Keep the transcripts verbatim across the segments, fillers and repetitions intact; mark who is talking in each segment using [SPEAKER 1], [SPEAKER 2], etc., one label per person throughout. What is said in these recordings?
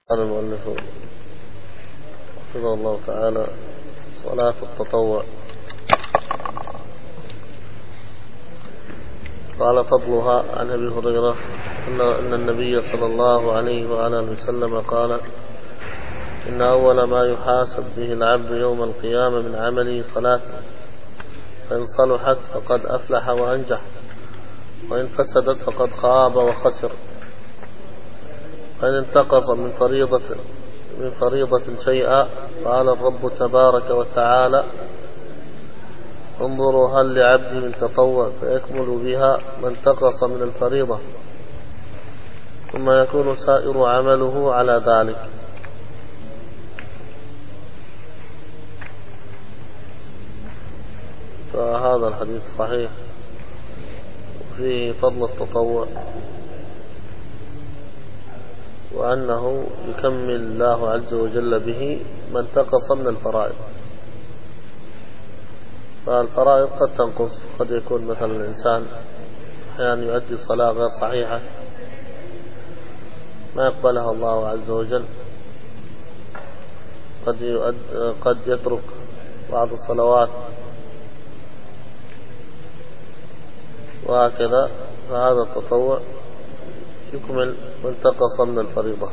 [SPEAKER 1] قال المؤلف حفظه الله تعالى: صلاة التطوع. قال: فضلها. عن أبي هريرة أن النبي صلى الله عليه وعلى آله وسلم قال: إن أول ما يحاسب به العبد يوم القيامة من عمله صلاته، فإن صلحت فقد أفلح وأنجح، وإن فسدت فقد خاب وخسر. فإن انتقص من فريضة من فريضة شيئا قال الرب تبارك وتعالى: انظروا هل لعبدي من تطوع فيكمل بها ما انتقص من الفريضة، ثم يكون سائر عمله على ذلك. فهذا الحديث صحيح فيه فضل التطوع، وأنه يكمل الله عز وجل به ما انتقص من الفرائض. فالفرائض قد تنقص، قد يكون مثلا الإنسان أحيانا يؤدي صلاة غير صحيحة ما يقبلها الله عز وجل، قد يؤد قد يترك بعض الصلوات وهكذا. فهذا التطوع يكمل ما انتقص من الفريضة.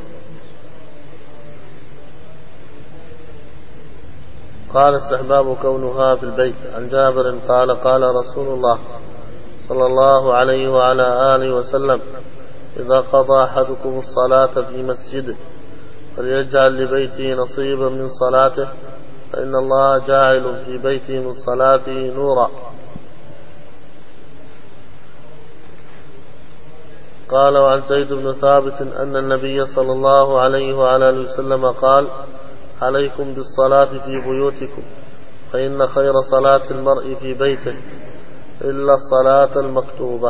[SPEAKER 1] قال: استحباب كونها في البيت. عن جابر قال: قال رسول الله صلى الله عليه وعلى آله وسلم: إذا قضى أحدكم الصلاة في مسجده فليجعل لبيته نصيبا من صلاته، فإن الله جاعل في بيته من صلاته نورا. قال: وعن زيد بن ثابت أن النبي صلى الله عليه وعلى آله وسلم قال: عليكم بالصلاة في بيوتكم، فإن خير صلاة المرء في بيته إلا الصلاة المكتوبة.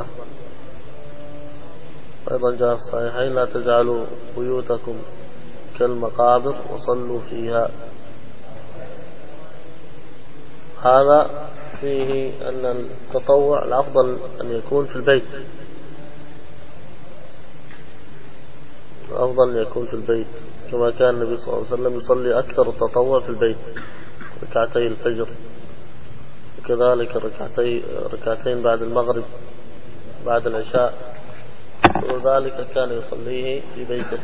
[SPEAKER 1] أيضا جاء في الصحيحين: لا تجعلوا بيوتكم كالمقابر وصلوا فيها. هذا فيه أن التطوع الأفضل أن يكون في البيت، أفضل أن يكون في البيت، كما كان النبي صلى الله عليه وسلم يصلي أكثر التطوع في البيت، ركعتي الفجر، وكذلك ركعتي ركعتين بعد المغرب بعد العشاء، وذلك كان يصليه في بيته.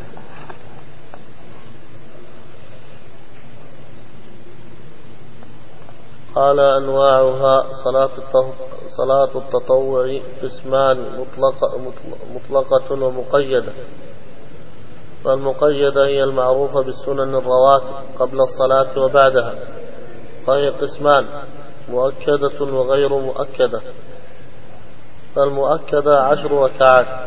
[SPEAKER 1] قال: أنواعها: صلاة صلاة التطوع قسمان: مطلقة, مطلقة ومقيدة. فالمقيدة هي المعروفة بالسنن الرواتب قبل الصلاة وبعدها، فهي قسمان: مؤكدة وغير مؤكدة. فالمؤكدة عشر ركعات،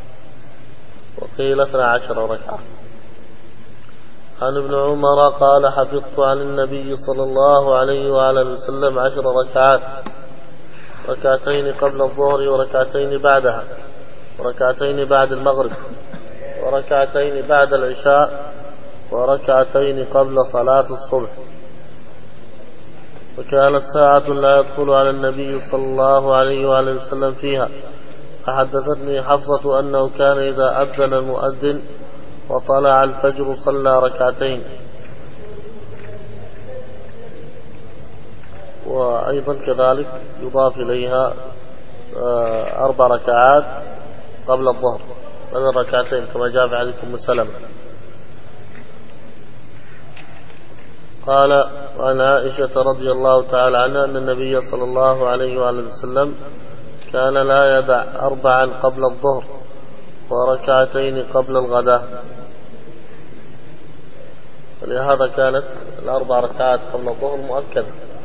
[SPEAKER 1] وقيل اثنا عشر ركعة. عن ابن عمر قال: حفظت عن النبي صلى الله عليه وعلى وسلم عشر ركعات: ركعتين قبل الظهر وركعتين بعدها، وركعتين بعد المغرب، وركعتين بعد العشاء، وركعتين قبل صلاة الصبح. وكانت ساعة لا يدخل على النبي صلى الله عليه وعلى وسلم فيها. فحدثتني حفصة أنه كان إذا أذن المؤذن وطلع الفجر صلى ركعتين. وأيضا كذلك يضاف إليها أربع ركعات قبل الظهر بدل ركعتين، كما جاء في حديث أم سلمة. قال: وعن عائشة رضي الله تعالى عنها أن النبي صلى الله عليه وآله وسلم كان لا يدع أربعا قبل الظهر وركعتين قبل الغداء. ولهذا كانت الأربع ركعات قبل الظهر مؤكدة،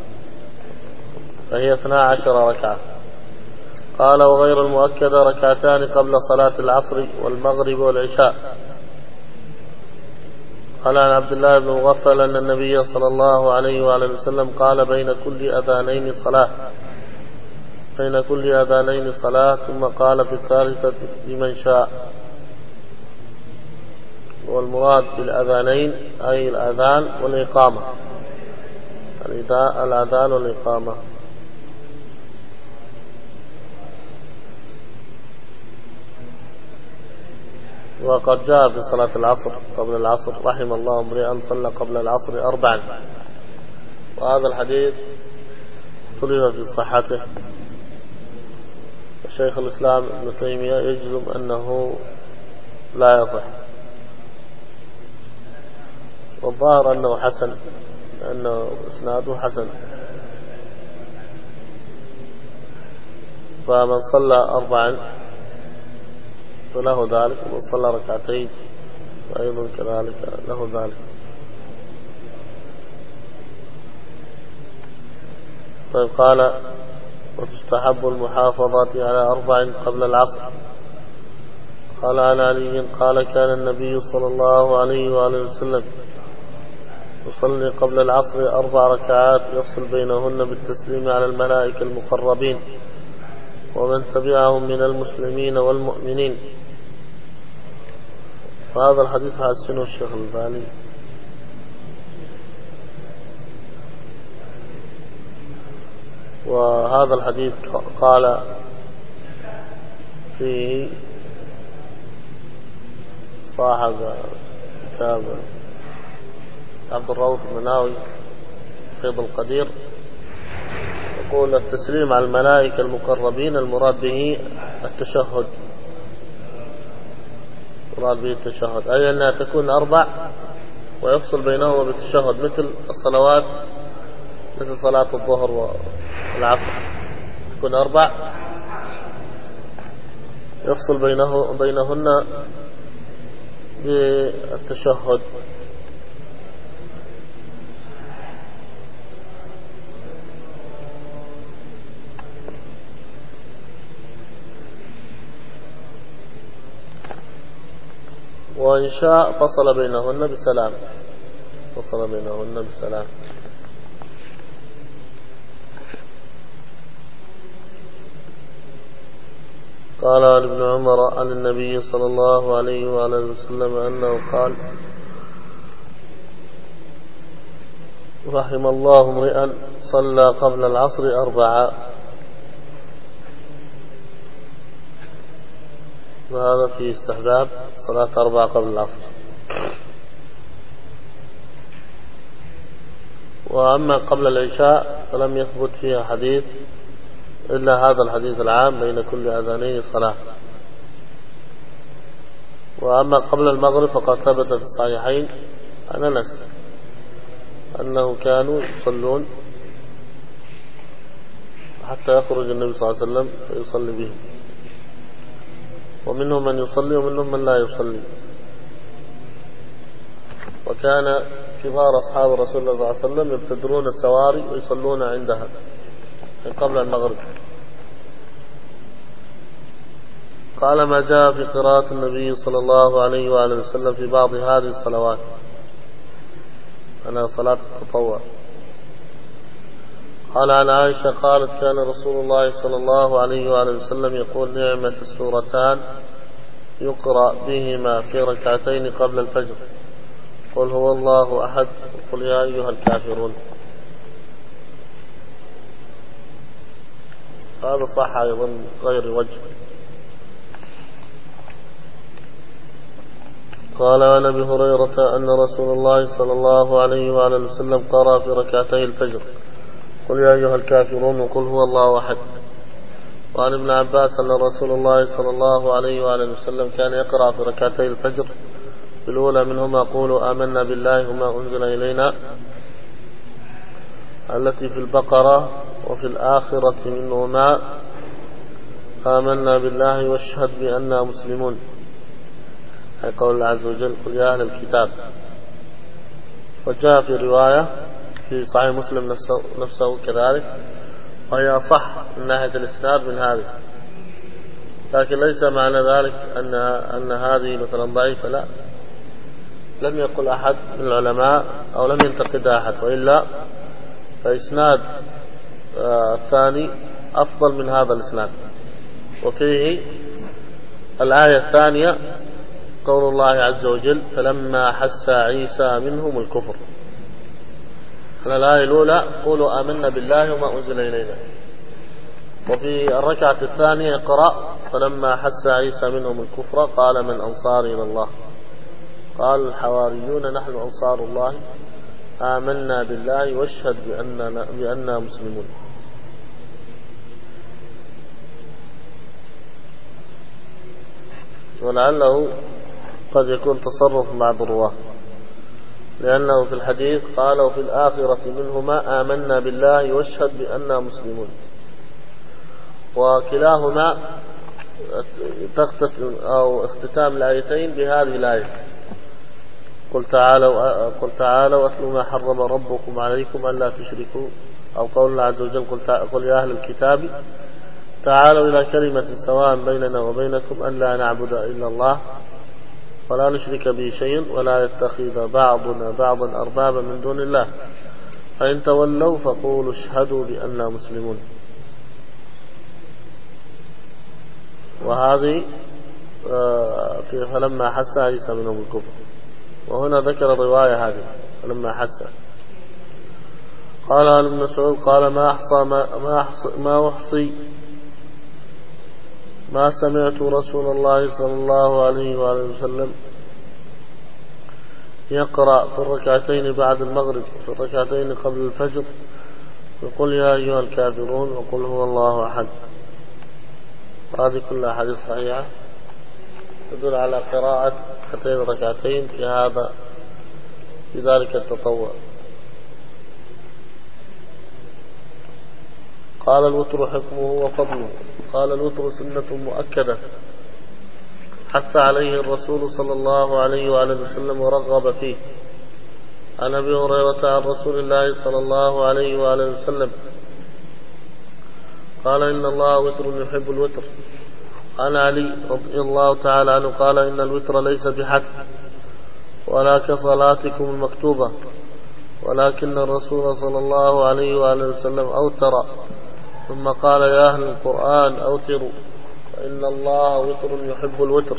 [SPEAKER 1] فهي اثنا عشر ركعة. قال: وغير المؤكدة ركعتان قبل صلاة العصر والمغرب والعشاء. قال: عن عبد الله بن مغفل أن النبي صلى الله عليه وآله وسلم قال: بين كل أذانين صلاة بين كل أذانين صلاة ثم قال في الثالثة: لمن شاء. والمراد بالأذانين أي الأذان والإقامة، الأذان والإقامة. وقد جاء في صلاة العصر قبل العصر: رحم الله امرئا صلى قبل العصر أربعا. وهذا الحديث اختلف في صحته. الشيخ الإسلام ابن تيمية يجزم أنه لا يصح، والظاهر أنه حسن، لأنه إسناده حسن. فمن صلى أربعا فله ذلك، ومن صلى ركعتين فأيضا كذلك له ذلك. طيب، قال: وتستحب المحافظة على أربع قبل العصر. قال عن علي قال: كان النبي صلى الله عليه وآله وسلم يصلي قبل العصر أربع ركعات يفصل بينهن بالتسليم على الملائكة المقربين ومن تبعهم من المسلمين والمؤمنين. فهذا الحديث حسنه الشيخ الألباني. وهذا الحديث قال فيه صاحب كتاب عبد الرؤوف المناوي فيض القدير، يقول: التسليم على الملائكة المقربين المراد به التشهد، مراد به التشهد، أي أنها تكون أربع ويفصل بينهما بالتشهد، مثل الصلوات، مثل صلاة الظهر والعصر تكون أربع يفصل بينه بينهن بالتشهد. وإن شاء فصل بينهن بسلام، فصل بينهن بسلام. قال عن ابن عمر عن النبي صلى الله عليه وآله وسلم أنه قال: رحم الله امرئا صلى قبل العصر أربعا. وهذا في استحباب صلاة أربعة قبل العصر. وأما قبل العشاء فلم يثبت فيها حديث إلا هذا الحديث العام: بين كل أذانين صلاة. وأما قبل المغرب فقد ثبت في الصحيحين عن أنس أنه كانوا يصلون حتى يخرج النبي صلى الله عليه وسلم فيصلي بهم، ومنهم من يصلي ومنهم من لا يصلي. وكان كبار أصحاب رسول الله صلى الله عليه وسلم يبتدرون السواري ويصلون عندها قبل المغرب. قال: ما جاء في قراءة النبي صلى الله عليه وآله وسلم في بعض هذه الصلوات، أنا صلاة التطوع. قال عن عائشة قالت: كان رسول الله صلى الله عليه وآله وسلم يقول: نعمة السورتان يقرأ بهما في ركعتين قبل الفجر: قل هو الله أحد، قل يا أيها الكافرون. هذا صح أيضا غير وجه. قال عن أبي هريرة أن رسول الله صلى الله عليه وآله وسلم قرأ في ركعتي الفجر: قل يا أيها الكافرون وقل هو الله أحد. وعن ابن عباس أن رسول الله صلى الله عليه وآله وسلم كان يقرأ في ركعتي الفجر في الأولى منهما: قولوا آمنا بالله وما أنزل إلينا، التي في البقرة، وفي الآخرة منهما: آمنا بالله واشهد بأننا مسلمون، أي قول الله عز وجل: قل يا أهل الكتاب. وجاء في رواية في صحيح مسلم نفسه, نفسه كذلك، وهي صح من ناحية الإسناد من هذه، لكن ليس معنى ذلك أن أن هذه مثلا ضعيفة، لا، لم يقل أحد من العلماء أو لم ينتقدها أحد، وإلا فإسناد الثاني أفضل من هذا الإسناد. وفيه الآية الثانية قول الله عز وجل: فلما حس عيسى منهم الكفر. الآية الأولى: قولوا آمنا بالله وما أنزل إلينا. وفي الركعة الثانية: اقرأ فلما حس عيسى منهم الكفر قال من أنصاري إلى الله؟ قال الحواريون نحن أنصار الله آمنا بالله واشهد بأننا, بأننا مسلمون. ولعله قد يكون تصرف بعض الرواه، لأنه في الحديث قال وفي الآخرة منهما آمنا بالله واشهد بأننا مسلمون، وكلاهما تختتم أو اختتام الآيتين بهذه الآية قل تعالوا قل تعالوا أتلوا ما حرم ربكم عليكم ألا تشركوا، أو قول الله عز وجل قل, قل يا أهل الكتاب تعالوا إلى كلمة سواء بيننا وبينكم ألا نعبد إلا الله ولا نشرك به شيء ولا يتخذ بعضنا بعضا أربابا من دون الله فإن تولوا فقولوا اشهدوا بأننا مسلمون. وهذه فلما حس عيسى منهم الكفر، وهنا ذكر الرواية هذه فلما حس. قال ابن مسعود قال ما أحصى ما, ما, أحصي ما أحصي ما سمعت رسول الله صلى الله عليه وآله وسلم يقرأ في الركعتين بعد المغرب في الركعتين قبل الفجر يقول يا أيها الكافرون وقل هو الله أحد. هذه كلها حديث صحيحة تدل على قراءة هاتين الركعتين في هذا في ذلك التطوع. قال الوتر حكمه وفضله. قال الوتر سنة مؤكدة حث عليه الرسول صلى الله عليه وآله وسلم ورغب فيه. عن أبي هريرة عن رسول الله صلى الله عليه وآله وسلم قال إن الله وتر يحب الوتر. عن علي رضي الله تعالى عنه قال إن الوتر ليس بحتم ولا كصلاتكم المكتوبة ولكن الرسول صلى الله عليه وآله وسلم أوتر ثم قال يا أهل القرآن أوتروا فإن الله وتر يحب الوتر.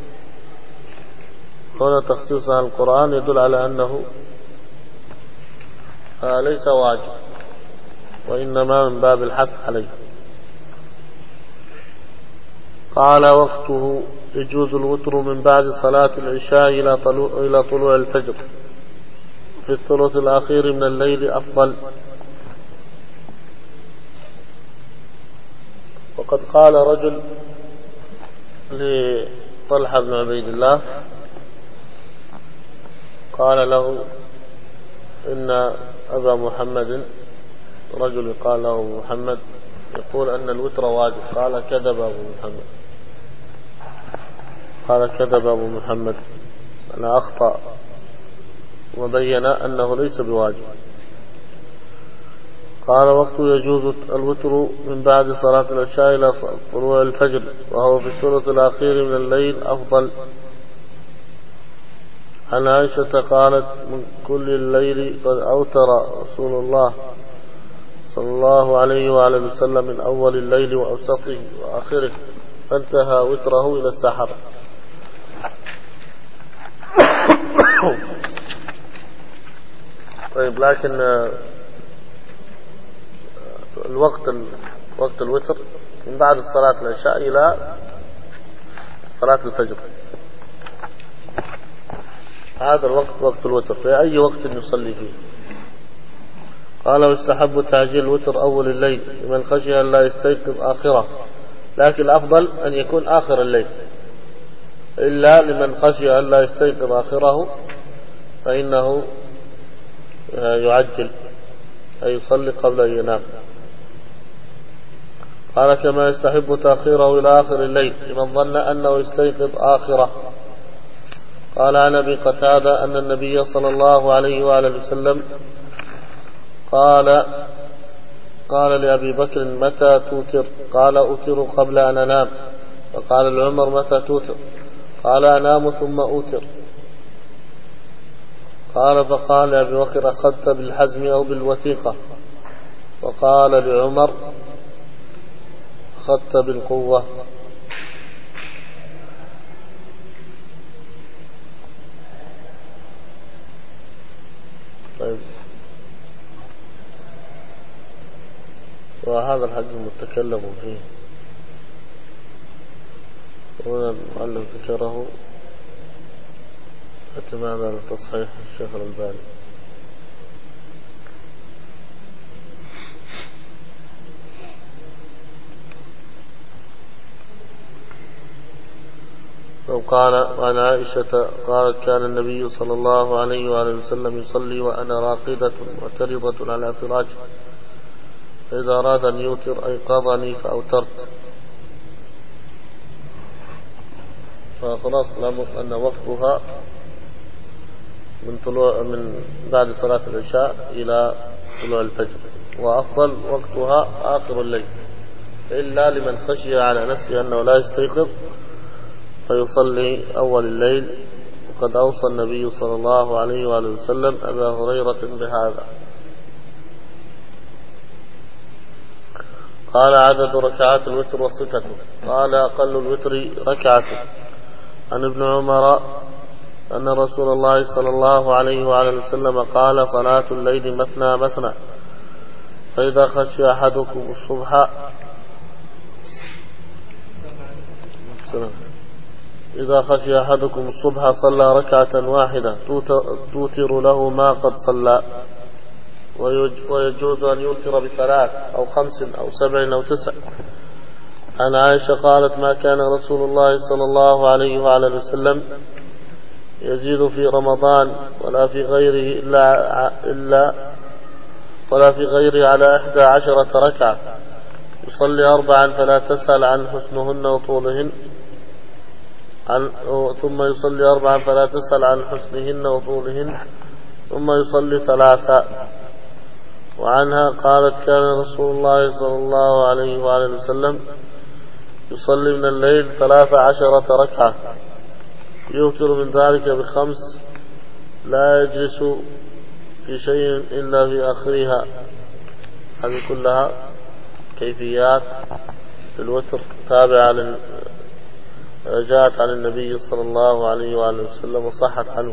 [SPEAKER 1] هنا تخصيص عن القرآن يدل على أنه ليس واجب وإنما من باب الحث عليه. قال وقته يجوز الوتر من بعد صلاة العشاء إلى طلوع الفجر في الثلث الأخير من الليل أفضل. وقد قال رجل لطلحة بن عبيد الله قال له إن أبا محمد رجل قال له محمد يقول أن الوتر واجب. قال كذب أبو محمد قال كذب أبو محمد أنا أخطأ وبين أنه ليس بواجب. قال وقت يجوز الوتر من بعد صلاة العشاء إلى طلوع الفجر وهو في الثلث الأخير من الليل أفضل. عن عائشة قالت من كل الليل قد أوتر رسول الله صلى الله عليه وعلى وسلم من أول الليل وأوسطه وآخره فانتهى وتره إلى السحر. طيب لكن الوقت وقت الوتر من بعد صلاة العشاء إلى صلاة الفجر هذا الوقت وقت الوتر في أي وقت نصلي فيه. قال ويستحب تعجيل الوتر أول الليل لمن خشي أن لا يستيقظ آخره، لكن الأفضل أن يكون آخر الليل إلا لمن خشي أن لا يستيقظ آخره فإنه يعجل أي يصلي قبل أن ينام. قال كما يستحب تأخيره إلى آخر الليل لمن ظن أنه يستيقظ آخره. قال عن أبي قتادة أن النبي صلى الله عليه وآله وسلم قال قال لأبي بكر متى توتر؟ قال أوتر قبل أن أنام. فقال لعمر متى توتر؟ قال أنام ثم أوتر. قال فقال لأبي بكر أخذت بالحزم أو بالوثيقة؟ وقال لعمر أخذت بالقوة. طيب وهذا الحديث متكلم فيه هنا المعلم ذكره اعتمادا على تصحيح الشيخ الألباني. وقال عن عائشة قالت كان النبي صلى الله عليه وآله وسلم يصلي وأنا راقدة معترضة على فراشه، فإذا أراد أن يوتر أيقظني فأوترت. فخلاص الأمر أن وقتها من طلوع من بعد صلاة العشاء إلى طلوع الفجر، وأفضل وقتها آخر الليل، إلا لمن خشي على نفسه أنه لا يستيقظ فيصلي أول الليل. وقد أوصى النبي صلى الله عليه وآله وسلم أبا هريرة بهذا. قال عدد ركعات الوتر وصفته. قال أقل الوتر ركعة. عن ابن عمر أن رسول الله صلى الله عليه وآله وسلم قال صلاة الليل مثنى مثنى، فإذا خشي أحدكم الصبح إذا خشي أحدكم الصبح صلى ركعة واحدة توتر له ما قد صلى، ويجوز أن يوتر بثلاث أو خمس أو سبع أو تسع. عن عائشة قالت ما كان رسول الله صلى الله عليه وآله وسلم يزيد في رمضان ولا في غيره إلا, إلا ولا في غيره على إحدى عشرة ركعة، يصلي أربعا فلا تسأل عن حسنهن وطولهن عن ثم يصلي أربعا فلا تسأل عن حسنهن وطولهن ثم يصلي ثلاثا. وعنها قالت كان رسول الله صلى الله عليه وآله وسلم يصلي من الليل ثلاث عشرة ركعة، يوتر من ذلك بخمس، لا يجلس في شيء إلا في آخرها. هذه كلها كيفيات الوتر تابعة جاءت عن النبي صلى الله عليه وآله وسلم وصحت عنه.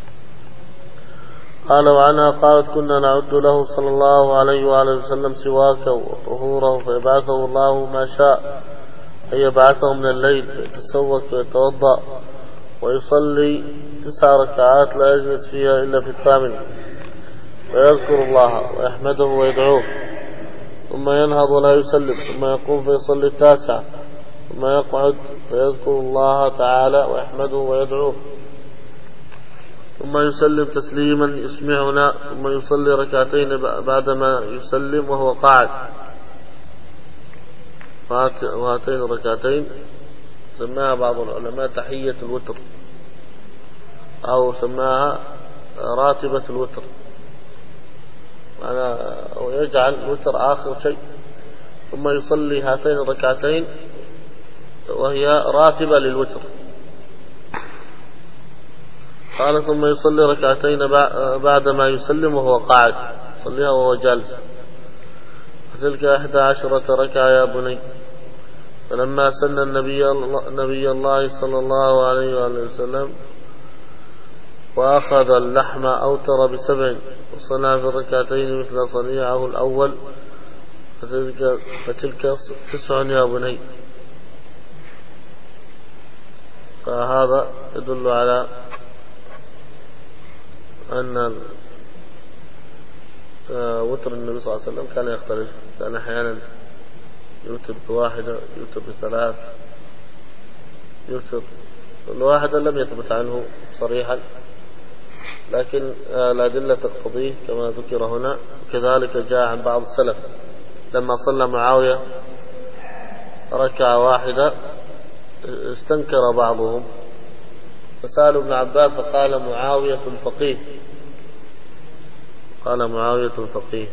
[SPEAKER 1] قال وعنها قالت كنا نعد له صلى الله عليه وآله وسلم سواكه وطهوره فيبعثه الله ما شاء أن يبعثه من الليل فيتسوك ويتوضأ ويصلي تسع ركعات لا يجلس فيها إلا في الثامنة، ويذكر الله ويحمده ويدعوه، ثم ينهض ولا يسلم، ثم يقوم فيصلي التاسعة، ثم يقعد فيذكر الله تعالى ويحمده ويدعوه، ثم يسلم تسليما يسمعنا، ثم يصلي ركعتين بعدما يسلم وهو قاعد. وهاتين الركعتين سماها بعض العلماء تحية الوتر، أو سماها راتبة الوتر، معنى أو يجعل الوتر آخر شيء، ثم يصلي هاتين الركعتين وهي راتبة للوتر. قال ثم يصلي ركعتين بعدما يسلم وهو قاعد، يصليها وهو جالس، فتلك إحدى عشرة ركعة يا بني. فلما سن النبي نبي الله صلى الله عليه وآله وسلم وأخذ اللحم أوتر بسبع، وصنع في الركعتين مثل صنيعه الأول، فتلك, فتلك تسع يا بني. فهذا يدل على أن وتر النبي صلى الله عليه وسلم كان يختلف، كان أحيانا يوتر بواحدة، يوتر بثلاث، يوتر الواحدة لم يثبت عنه صريحا، لكن الأدلة تقتضيه كما ذكر هنا. كذلك جاء عن بعض السلف لما صلى معاوية ركعة واحدة استنكر بعضهم، فسألوا ابن عباس فقال معاوية فقيه، قال معاوية فقيه.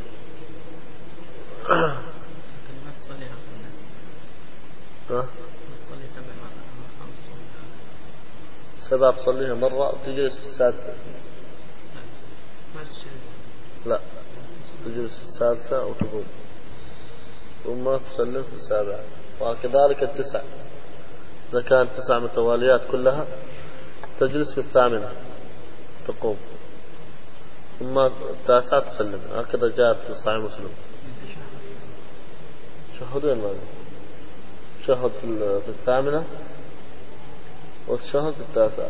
[SPEAKER 1] سبعة تصليها مرة تجلس في السادسة، لا تجلس في السادسة وتقوم ثم تسلم في السابعة، وكذلك التسع إذا كانت تسع متواليات كلها تجلس في الثامنة تقوم، ثم التاسعة تسلم. هكذا جاءت في صحيح مسلم. شهدين ما شهد في الثامنة والتشهد التاسع.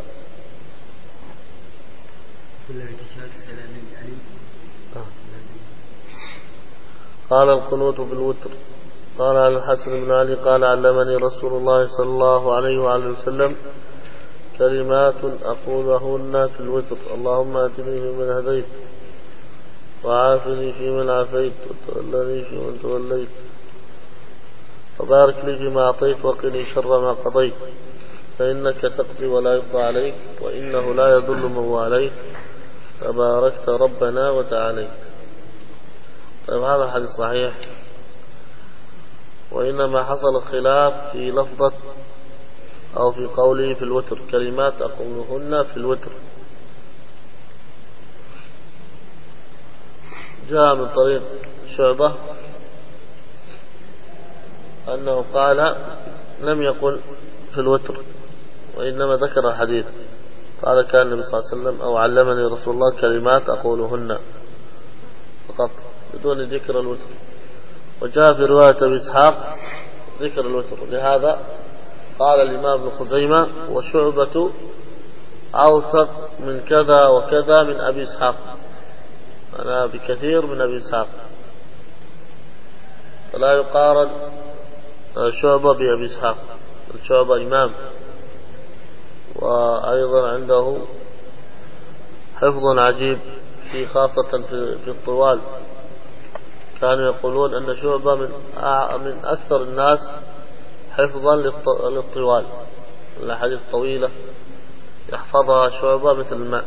[SPEAKER 1] قال القنوت بالوتر. قال عن الحسن بن علي قال علمني رسول الله صلى الله عليه وآله وسلم كلمات أقولهن في الوتر: اللهم آتني فيمن هديت، وعافني فيمن عافيت، وتولني فيمن توليت، وبارك لي فيما أعطيت، وقني شر ما قضيت، فإنك تقضي ولا يقضى عليك، وإنه لا يضل من واليت، تباركت ربنا وتعاليت. طيب هذا الحديث صحيح، وإنما حصل خلاف في لفظة أو في قوله في الوتر: كلمات أقولهن في الوتر. جاء من طريق شعبة أنه قال لم يقل في الوتر، وإنما ذكر الحديث قال كان النبي صلى الله عليه وسلم أو علمني رسول الله كلمات أقولهن فقط بدون ذكر الوتر. وجاء في رواية أبي إسحاق ذكر الوتر، لهذا قال الإمام ابن خزيمة: وشعبة أوثق من كذا وكذا من أبي إسحاق، أنا بكثير من أبي إسحاق، فلا يقارن شعبة بأبي إسحاق. شعبة إمام، وأيضا عنده حفظ عجيب في خاصة في, في الطوال. كانوا يقولون أن شعبة من من أكثر الناس حفظا للطوال، الأحاديث الطويلة يحفظها شعبة مثل الماء.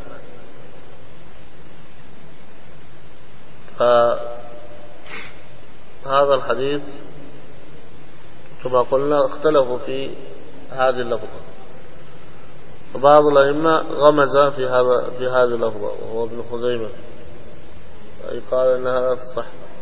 [SPEAKER 1] فهذا الحديث كما قلنا اختلفوا في هذه اللفظة، وبعض الأئمة غمز في هذا في هذه اللفظة وهو ابن خزيمة، أي قال أنها لا تصح،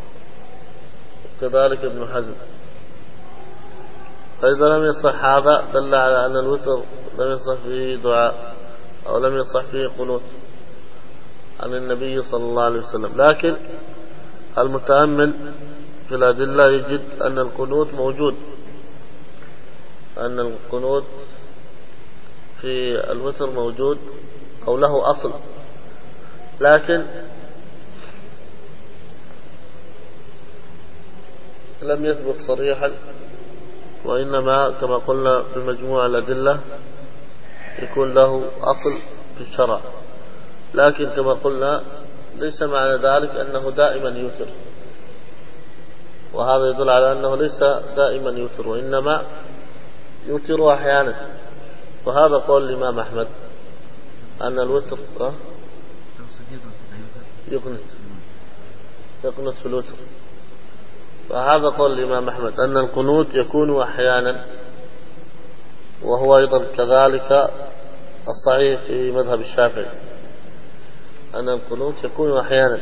[SPEAKER 1] وكذلك ابن حزم. فإذا لم يصح هذا دل على أن الوتر لم يصح فيه دعاء أو لم يصح فيه قنوت عن النبي صلى الله عليه وسلم. لكن المتأمل في الأدلة يجد أن القنوت موجود، أن القنوت في الوتر موجود أو له أصل، لكن لم يثبت صريحا، وإنما كما قلنا في مجموع الأدلة يكون له أصل في الشرع. لكن كما قلنا ليس معنى ذلك أنه دائما يوتر، وهذا يدل على أنه ليس دائما يوتر، وإنما يوتر أحيانا. وهذا قول الإمام أحمد أن الوتر يقنت يقنت في الوتر. فهذا قول الإمام أحمد أن القنوت يكون أحيانا، وهو أيضا كذلك الصحيح في مذهب الشافعي أن القنوت يكون أحيانا.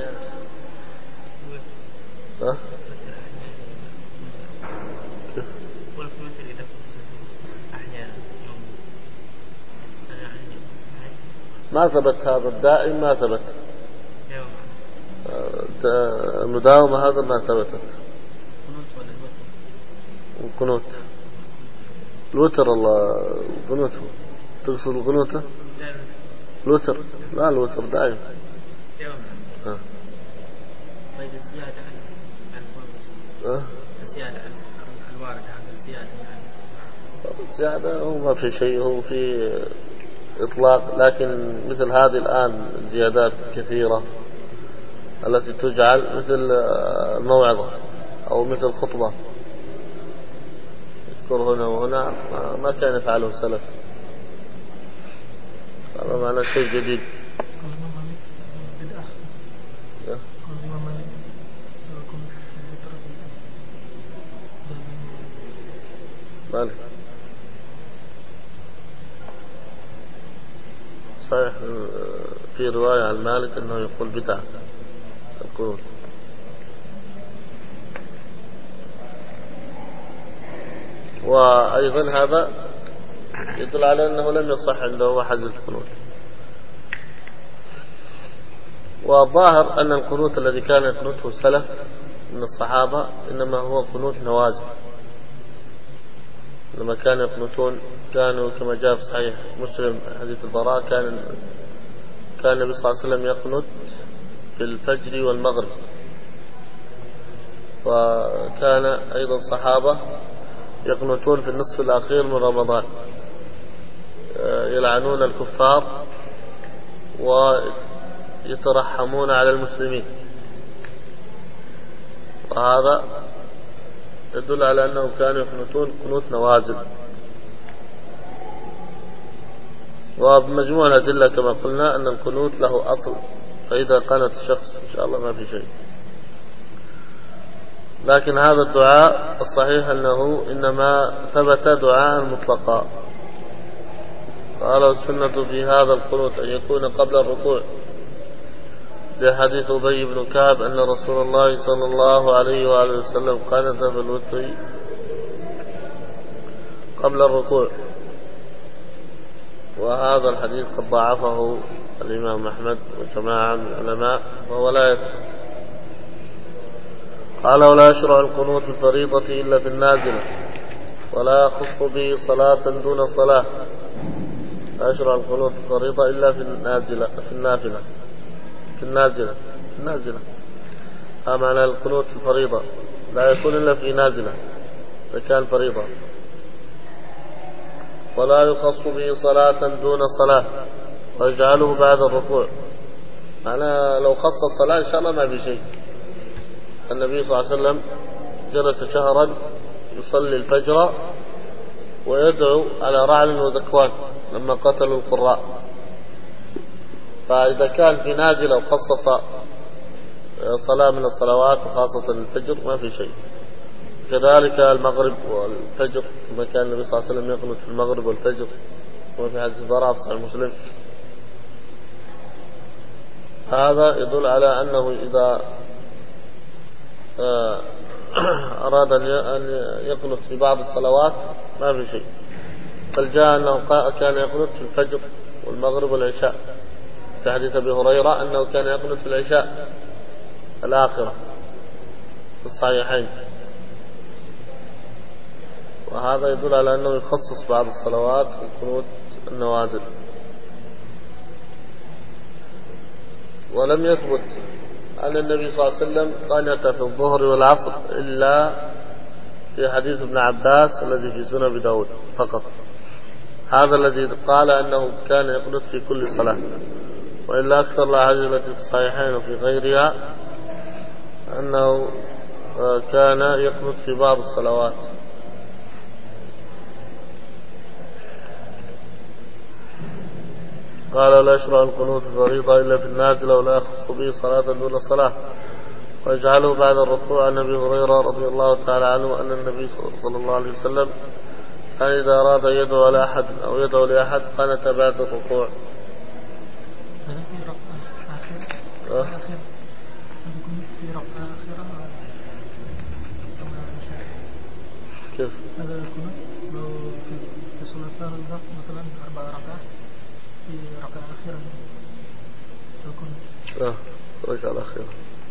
[SPEAKER 1] ها؟ ما ثبت هذا الدائم، ما ثبت المداومة، هذا ما ثبتت. القنوت الوتر، الله القنوت تقصد القنوت الوتر؟ لا الوتر دائم. ها.
[SPEAKER 2] طيب الزيادة عن القنوت، الزيادة عن الوارد عن الزيادة يعني
[SPEAKER 1] الزيادة هو ما في شيء، هو في إطلاق، لكن مثل هذه الآن الزيادات كثيرة التي تجعل مثل الموعظة أو مثل خطبة يذكر هنا وهنا، ما كان يفعله السلف. هذا معنى شيء جديد. مالك صحيح في رواية عن مالك أنه يقول بدعة القنوت. وأيضا هذا يدل على أنه لم يصح عنده أحد القنوت. والظاهر أن القنوت الذي كان يقنته السلف من الصحابة إنما هو قنوت نوازل، لما كانوا يقنطون كانوا كما جاء في صحيح مسلم حديث البراء كان كان النبي صلى الله عليه وسلم يقنط في الفجر والمغرب. وكان أيضا الصحابة يقنطون في النصف الأخير من رمضان يلعنون الكفار ويترحمون على المسلمين، وهذا يدل على أنهم كانوا يقنطون قنوت نوازل. وبمجموع الأدلة كما قلنا أن القنوت له أصل، فإذا قنت الشخص إن شاء الله ما في شيء. لكن هذا الدعاء الصحيح أنه إنما ثبت دعاء مطلقا. قالوا السنة في هذا القنوت أن يكون قبل الركوع، لحديث أبي بن كعب أن رسول الله صلى الله عليه وآله وسلم قنت في الوتر قبل الركوع، وهذا الحديث قد ضعفه الإمام أحمد وجماعة من العلماء وهو لا يثبت. قال ولا يشرع القنوت في الفريضة إلا في النازلة، ولا يخص به صلاة دون صلاة. لا يشرع القنوت في الفريضة إلا في النازلة في النافلة في النازلة في النازلة ها معنى القنوت في الفريضة لا يكون إلا في نازلة إذا كان فريضة. ولا يخص به صلاة دون صلاة، ويجعله بعد الركوع. معنى لو خص الصلاة إن شاء الله ما في شيء. النبي صلى الله عليه وسلم جلس شهرا يصلي الفجر ويدعو على رعل وذكوان لما قتلوا القراء. فإذا كان في نازلة وخصص صلاة من الصلوات وخاصة الفجر ما في شيء. كذلك المغرب والفجر كما كان النبي صلى الله عليه وسلم يقنط في المغرب والفجر، وفي حديث البراء في صحيح مسلم. هذا يدل على أنه إذا أراد أن يقنط في بعض الصلوات ما في شيء. بل جاء أنه كان يقنط في الفجر والمغرب والعشاء، في حديث أبي هريرة أنه كان يقنط في العشاء الآخرة في الصحيحين. وهذا يدل على أنه يخصص بعض الصلوات في القنوت النوازل. ولم يثبت أن النبي صلى الله عليه وسلم قنت في الظهر والعصر إلا في حديث ابن عباس الذي في سنن أبي داود فقط. هذا الذي قال أنه كان يقنط في كل صلاة، وإلا أكثر الأحاديث التي في الصحيحين وفي غيرها أنه كان يقنط في بعض الصلوات. قال لا يشرع القنوت في الفريضة إلا في النازلة، ولا يخص به صلاة دون صلاة، ويجعله بعد الركوع. عن أبي هريرة رضي الله تعالى عنه أن النبي صلى الله عليه وسلم كان إذا أراد أن يدعو على أحد أو يدعو لأحد قنت بعد الركوع. أه؟ كيف؟
[SPEAKER 2] هذا القنوت لو في صلاة الظهر مثلا أربع ركعات في ركعة أخيرة القنوت.
[SPEAKER 1] اه ركعة الأخيرة.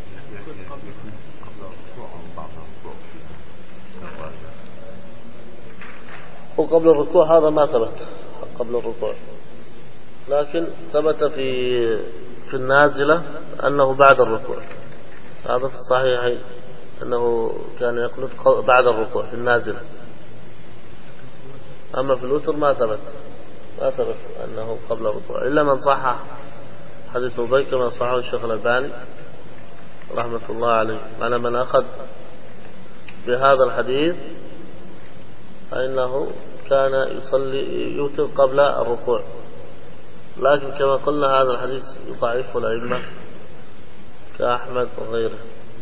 [SPEAKER 1] وقبل الركوع هذا ما ثبت قبل الركوع، لكن ثبت في في النازلة أنه بعد الركوع. هذا في الصحيحين أنه كان يقنط بعد الركوع في النازلة. أما في الوتر ما ثبت ما ثبت أنه قبل الركوع، إلا من صحح حديث أبي كما صححه الشيخ الألباني رحمة الله عليه. على من أخذ بهذا الحديث فإنه كان يصلي يوتر قبل الركوع، لكن كما قلنا هذا الحديث يضعفه الأئمة كأحمد وغيره.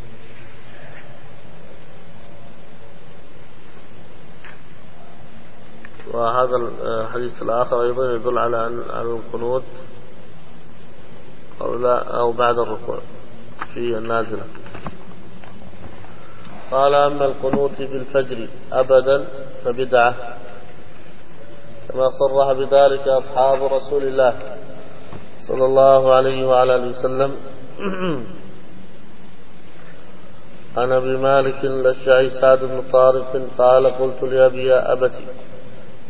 [SPEAKER 1] وهذا الحديث الآخر أيضا يدل على أن على القنوت قبل أو بعد الركوع في النازلة. قال أما القنوت بالفجر أبدا فبدعة، كما صرح بذلك أصحاب رسول الله صلى الله عليه وعلى آله وسلم. عن أبي مالك الأشعري سعد بن طارق قال قلت لأبي يا أبتي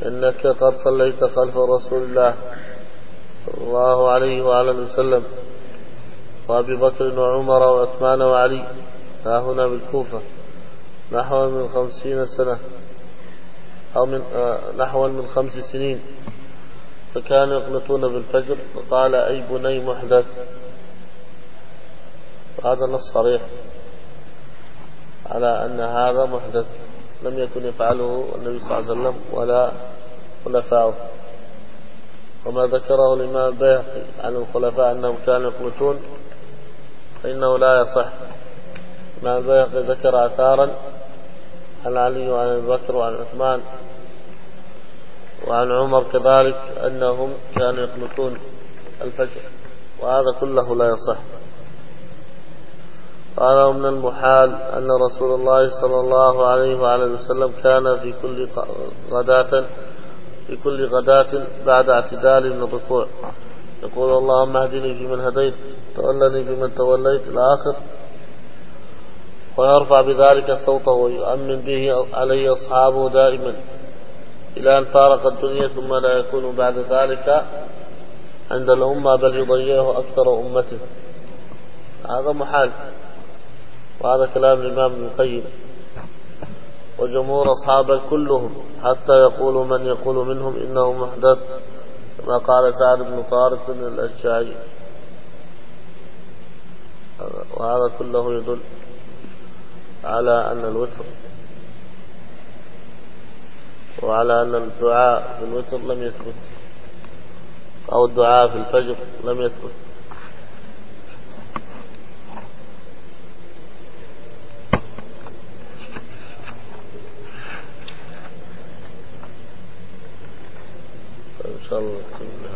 [SPEAKER 1] إنك قد صليت خلف رسول الله صلى الله عليه وعلى وسلم وأبي بكر وعمر وعثمان وعلي ها هنا بالكوفة نحو من خمسين سنة أو من آه نحو من خمس سنين، فكانوا يقنطون بالفجر، فقال أي بني محدث. وهذا نص صريح على أن هذا محدث لم يكن يفعله النبي صلى الله عليه وسلم ولا خلفاؤه. وما ذكره الإمام البيهقي عن الخلفاء أنهم كانوا يقنطون فإنه لا يصح. الإمام البيهقي ذكر آثارا عن علي وعن أبي بكر وعن عثمان وعن عمر كذلك أنهم كانوا يقنطون الفجر، وهذا كله لا يصح. قال من المحال أن رسول الله صلى الله عليه وعلى وسلم كان في كل غداة في كل غداة بعد اعتدال من الركوع يقول اللهم اهدني فيمن هديت تولني فيمن توليت إلى آخر، ويرفع بذلك صوته ويؤمن به عليه أصحابه دائما إلى أن فارق الدنيا، ثم لا يكون بعد ذلك عند الأمة بل يضيعه أكثر أمته. هذا محال، وهذا كلام الإمام ابن القيم وجمهور أصحابه كلهم، حتى يقول من يقول منهم إنه محدث كما قال سعد بن طارق الأشجعي. وهذا كله يدل على أن الوتر وعلى أن الدعاء في الوتر لم يثبت، أو الدعاء في الفجر لم يثبت. إن شاء الله